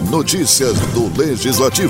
Notícias do Legislativo.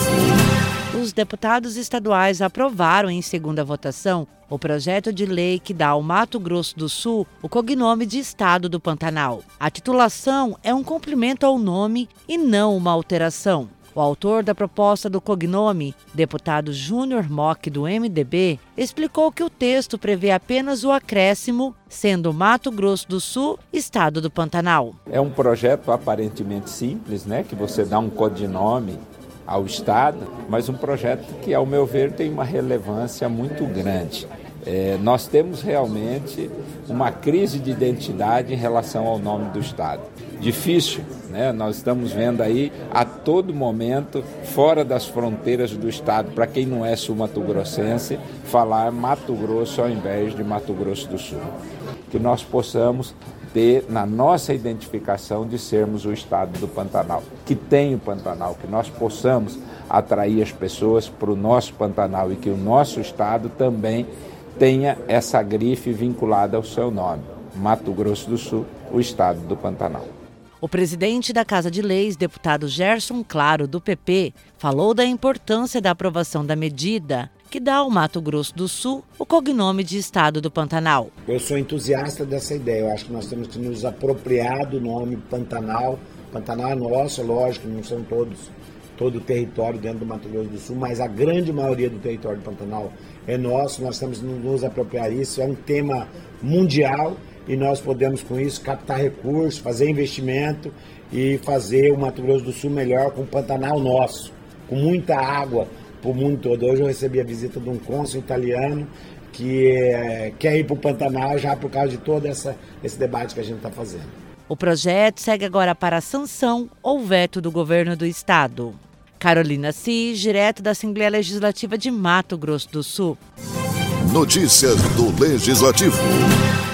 Os deputados estaduais aprovaram em segunda votação o projeto de lei que dá ao Mato Grosso do Sul o cognome de Estado do Pantanal. A titulação é um complemento ao nome e não uma alteração. O autor da proposta do cognome, deputado Júnior Mock, do MDB, explicou que o texto prevê apenas o acréscimo, sendo Mato Grosso do Sul, Estado do Pantanal. É um projeto aparentemente simples, que você dá um codinome ao Estado, mas um projeto que, ao meu ver, tem uma relevância muito grande. Nós temos realmente uma crise de identidade em relação ao nome do Estado. Difícil, nós estamos vendo aí a todo momento, fora das fronteiras do Estado, para quem não é sul-mato-grossense, falar Mato Grosso ao invés de Mato Grosso do Sul. Que nós possamos ter na nossa identificação de sermos o Estado do Pantanal, que tem o Pantanal, que nós possamos atrair as pessoas para o nosso Pantanal e que o nosso Estado também tenha essa grife vinculada ao seu nome, Mato Grosso do Sul, o Estado do Pantanal. O presidente da Casa de Leis, deputado Gerson Claro, do PP, falou da importância da aprovação da medida que dá ao Mato Grosso do Sul o cognome de Estado do Pantanal. Eu sou entusiasta dessa ideia, eu acho que nós temos que nos apropriar do nome Pantanal. Pantanal é nosso, lógico, não são todo o território dentro do Mato Grosso do Sul, mas a grande maioria do território do Pantanal é nosso, nós temos que nos apropriar disso, é um tema mundial e nós podemos com isso captar recursos, fazer investimento e fazer o Mato Grosso do Sul melhor com o Pantanal nosso, com muita água para o mundo todo. Hoje eu recebi a visita de um cônsul italiano que quer ir para o Pantanal já por causa de todo esse debate que a gente está fazendo. O projeto segue agora para a sanção ou veto do governo do estado. Carolina Cis, direto da Assembleia Legislativa de Mato Grosso do Sul. Notícias do Legislativo.